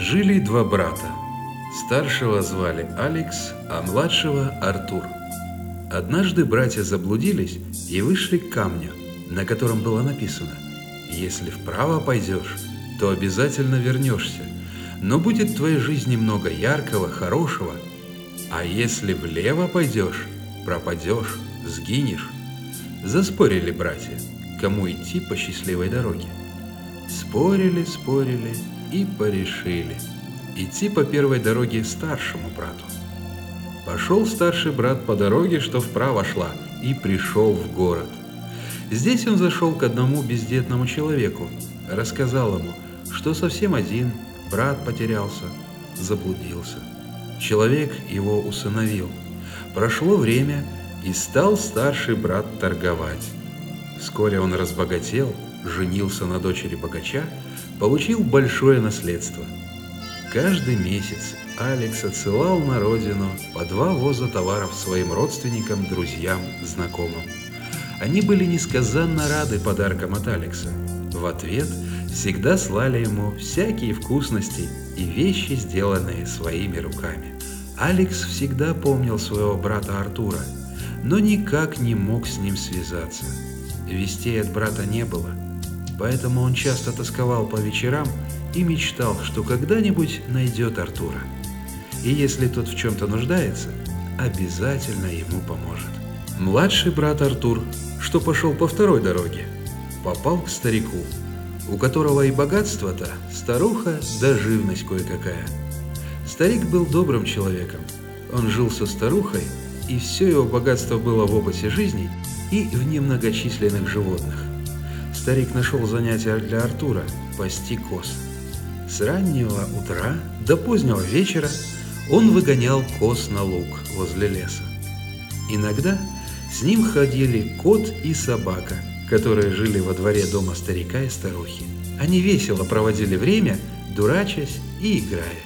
Жили два брата. Старшего звали Алекс, а младшего Артур. Однажды братья заблудились и вышли к камню, на котором было написано: «Если вправо пойдешь, то обязательно вернешься, но будет в твоей жизни много яркого, хорошего, а если влево пойдешь, пропадешь, сгинешь». Заспорили братья, кому идти по счастливой дороге. Спорили и порешили идти по первой дороге старшему брату. Пошел старший брат по дороге, что вправо шла, и пришел в город. Здесь он зашел к одному бездетному человеку, рассказал ему, что совсем один, брат потерялся, заблудился. Человек его усыновил. Прошло время, и стал старший брат торговать. Вскоре он разбогател, женился на дочери богача, получил большое наследство. Каждый месяц Алекс отсылал на родину по 2 воза товаров своим родственникам, друзьям, знакомым. Они были несказанно рады подаркам от Алекса. В ответ всегда слали ему всякие вкусности и вещи, сделанные своими руками. Алекс всегда помнил своего брата Артура, но никак не мог с ним связаться. Вестей от брата не было, поэтому он часто тосковал по вечерам и мечтал, что когда-нибудь найдет Артура. И если тот в чем-то нуждается, обязательно ему поможет. Младший брат Артур, что пошел по второй дороге, попал к старику, у которого и богатство-то старуха, да живность кое-какая. Старик был добрым человеком, он жил со старухой, и все его богатство было в опыте жизни и в немногочисленных животных. Старик нашел занятие для Артура – пасти коз. С раннего утра до позднего вечера он выгонял коз на луг возле леса. Иногда с ним ходили кот и собака, которые жили во дворе дома старика и старухи. Они весело проводили время, дурачась и играясь.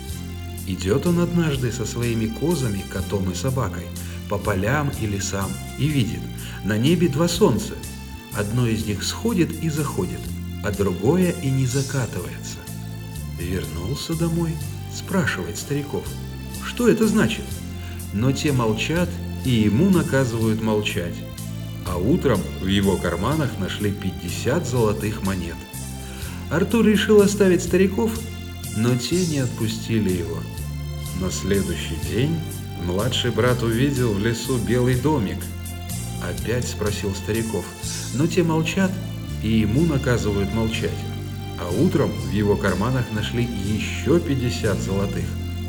Идет он однажды со своими козами, котом и собакой по полям и лесам и видит: на небе 2 солнца. Одно из них сходит и заходит, а другое и не закатывается. Вернулся домой, спрашивает стариков, что это значит. Но те молчат и ему наказывают молчать. А утром в его карманах нашли 50 золотых монет. Артур решил оставить стариков, но те не отпустили его. На следующий день младший брат увидел в лесу белый домик. Опять спросил стариков, но те молчат и ему наказывают молчать. А утром в его карманах нашли еще 50 золотых.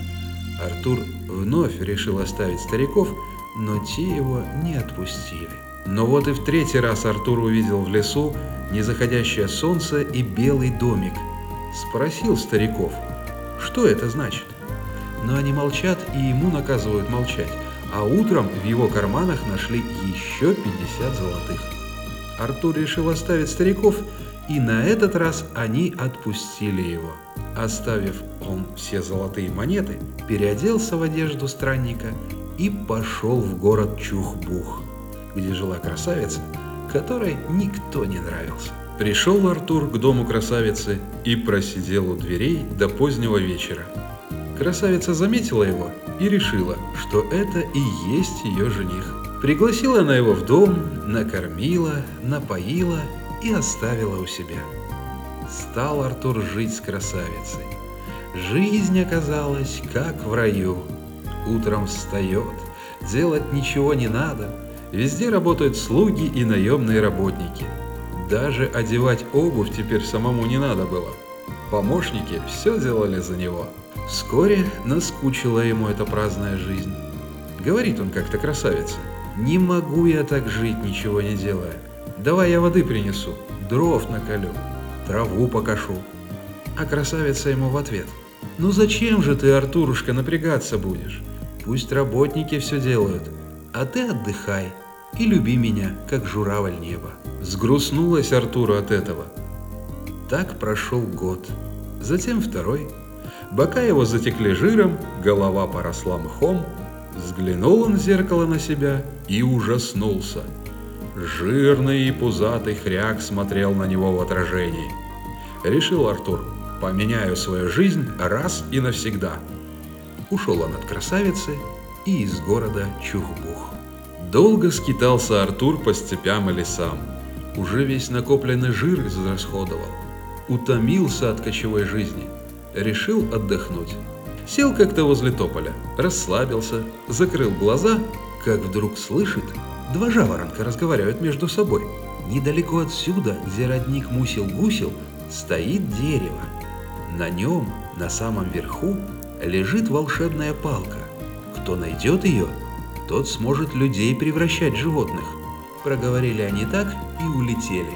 Артур вновь решил оставить стариков, но те его не отпустили. Но вот и в 3-й раз Артур увидел в лесу незаходящее солнце и белый домик. Спросил стариков, что это значит. Но они молчат и ему наказывают молчать, а утром в его карманах нашли еще 50 золотых. Артур решил оставить стариков, и на этот раз они отпустили его. Оставив он все золотые монеты, переоделся в одежду странника и пошел в город Чухбух, где жила красавица, которой никто не нравился. Пришел Артур к дому красавицы и просидел у дверей до позднего вечера. Красавица заметила его и решила, что это и есть ее жених. Пригласила она его в дом, накормила, напоила и оставила у себя. Стал Артур жить с красавицей. Жизнь оказалась как в раю. Утром встает, делать ничего не надо, везде работают слуги и наемные работники. Даже одевать обувь теперь самому не надо было. Помощники все делали за него. Вскоре наскучила ему эта праздная жизнь. Говорит он как-то красавице: «Не могу я так жить, ничего не делая. Давай я воды принесу, дров наколю, траву покошу». А красавица ему в ответ: «Ну зачем же ты, Артурушка, напрягаться будешь? Пусть работники все делают, а ты отдыхай и люби меня, как журавль неба». Сгрустнулась Артуру от этого. Так прошел год, затем 2-й. Бока его затекли жиром, голова поросла мхом. Взглянул он в зеркало на себя и ужаснулся. Жирный и пузатый хряк смотрел на него в отражении. Решил Артур: Поменяю свою жизнь раз и навсегда. Ушел он от красавицы и из города чух-бух. Долго скитался Артур по степям и лесам. Уже весь накопленный жир израсходовал. Утомился от кочевой жизни. Решил отдохнуть. Сел как-то возле тополя, расслабился, закрыл глаза, как вдруг слышит, два жаворонка разговаривают между собой. Недалеко отсюда, где родник Мусил-Гусел, стоит дерево. На нем, на самом верху, лежит волшебная палка. Кто найдет ее, тот сможет людей превращать в животных. Проговорили они так и улетели.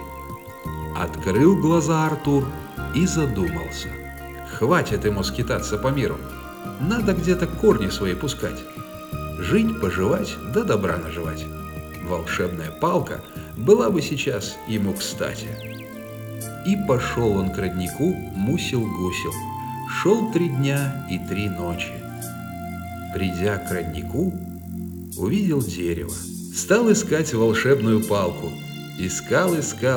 Открыл глаза Артур и задумался. Хватит ему скитаться по миру. Надо где-то корни свои пускать. Жить, поживать, да добра наживать. Волшебная палка была бы сейчас ему кстати. И пошел он к роднику Мусил-Гусел. Шел 3 дня и 3 ночи. Придя к роднику, увидел дерево. Стал искать волшебную палку. Искал,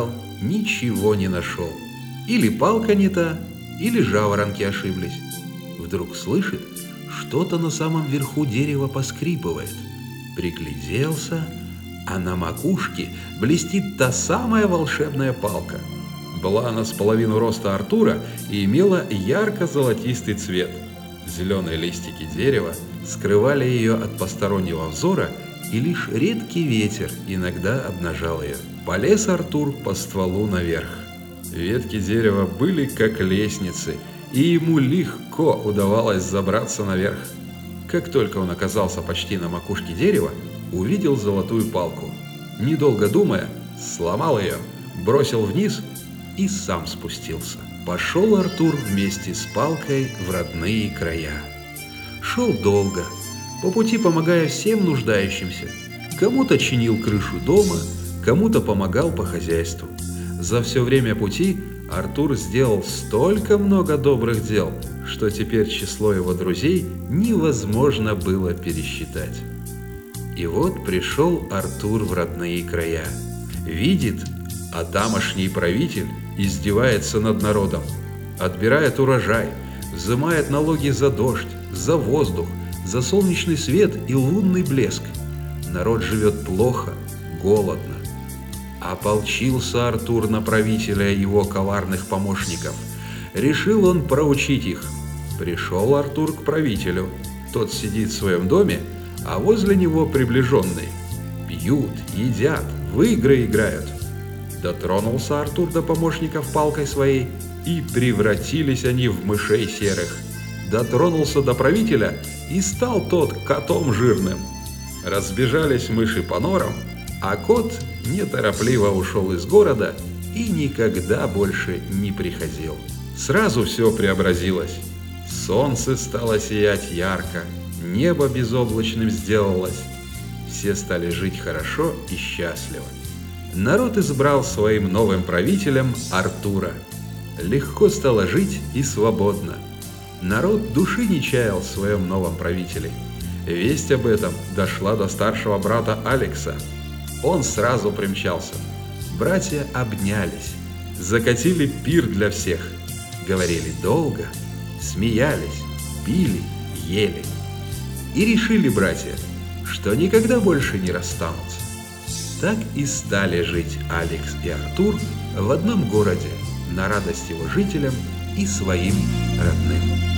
ничего не нашел. Или палка не та, или жаворонки ошиблись. Вдруг слышит, что-то на самом верху дерева поскрипывает. Пригляделся, а на макушке блестит та самая волшебная палка. Была она с половину роста Артура и имела ярко-золотистый цвет. Зеленые листики дерева скрывали ее от постороннего взора, и лишь редкий ветер иногда обнажал ее. Полез Артур по стволу наверх. Ветки дерева были как лестницы, и ему легко удавалось забраться наверх. Как только он оказался почти на макушке дерева, увидел золотую палку. Недолго думая, сломал ее, бросил вниз и сам спустился. Пошел Артур вместе с палкой в родные края. Шел долго, по пути помогая всем нуждающимся. Кому-то чинил крышу дома, кому-то помогал по хозяйству. За все время пути Артур сделал столько много добрых дел, что теперь число его друзей невозможно было пересчитать. И вот пришел Артур в родные края. Видит, а тамошний правитель издевается над народом, отбирает урожай, взимает налоги за дождь, за воздух, за солнечный свет и лунный блеск. Народ живет плохо, голодно. Ополчился Артур на правителя и его коварных помощников. Решил он проучить их. Пришел Артур к правителю. Тот сидит в своем доме, а возле него приближенные. Пьют, едят, в игры играют. Дотронулся Артур до помощников палкой своей, и превратились они в мышей серых. Дотронулся до правителя, и стал тот котом жирным. Разбежались мыши по норам, а кот неторопливо ушел из города и никогда больше не приходил. Сразу все преобразилось. Солнце стало сиять ярко, небо безоблачным сделалось. Все стали жить хорошо и счастливо. Народ избрал своим новым правителем Артура. Легко стало жить и свободно. Народ души не чаял в своем новом правителе. Весть об этом дошла до старшего брата Алекса. Он сразу примчался. Братья обнялись, закатили пир для всех. Говорили долго, смеялись, пили, ели. И решили братья, что никогда больше не расстанутся. Так и стали жить Алекс и Артур в одном городе, на радость его жителям и своим родным.